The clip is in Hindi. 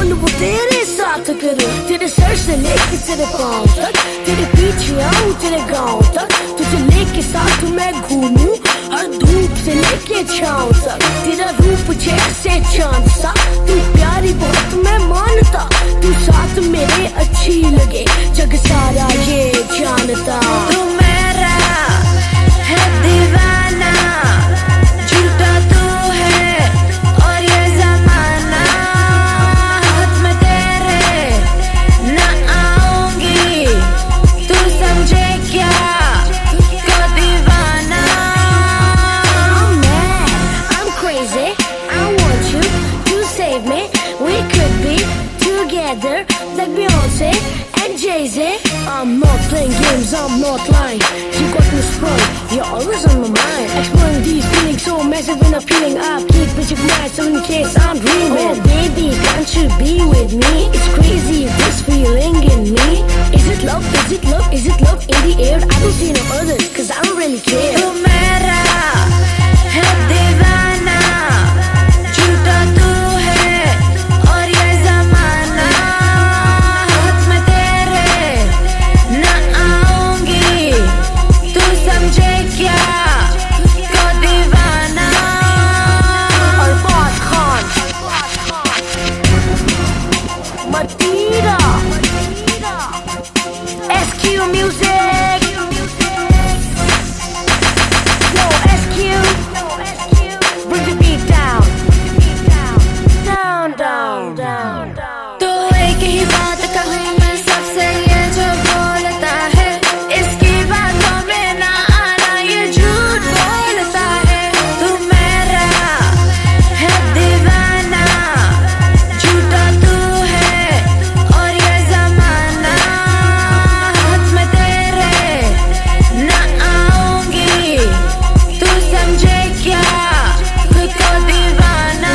बोल वो तेरे साथ करूं, तेरे सर से लेके तेरे पाँव तक, तेरे पीछे आऊं तेरे गांव तक, तुझे लेके साथ मैं घूमूं हर धूप से लेके छांव तक। तेरा रूप जैसे चांद सा, तू प्यारी बहुत मैं मानता, तू साथ मेरे अच्छी लगे जग सारा ये जानता। तू मेरा है दीवाना, झूठा तू है और ये जमाना, हाथ में तेरे ना आऊंगी, तू समझे क्या को दीवाना। I'm mad, I'm crazy, I want you to save me, we could be together like Beyonce and Jay-Z. I'm not playing games, I'm not lying, you got me sprung, you're always on my mind. Exploring these feelings so massive when I'm feeling up, keep it your mind so in case I'm dreaming. Oh baby, can't you be with me? It's crazy this feeling in me. Is it love, is it love, is it love in the air? I don't see no others cause I don't really care. तू मेरा है दीवाना, झूठा तू है और ये जमाना, हाथ में तेरे ना आऊंगी, तू समझे क्या को दीवाना। Arbaaz Khan, Madira, SQ Music, yo SQ, bring the beat down, down, down, down, down. तो एक ही बात कहूँ मैं सबसे, ये जो बोलता है इसकी बातों में ना आना, ये झूठ बोलता है। तू मेरा है दीवाना, झूठा तू है और ये जमाना, हाथ में तेरे ना आऊंगी, तू समझे क्या खुद को दीवाना।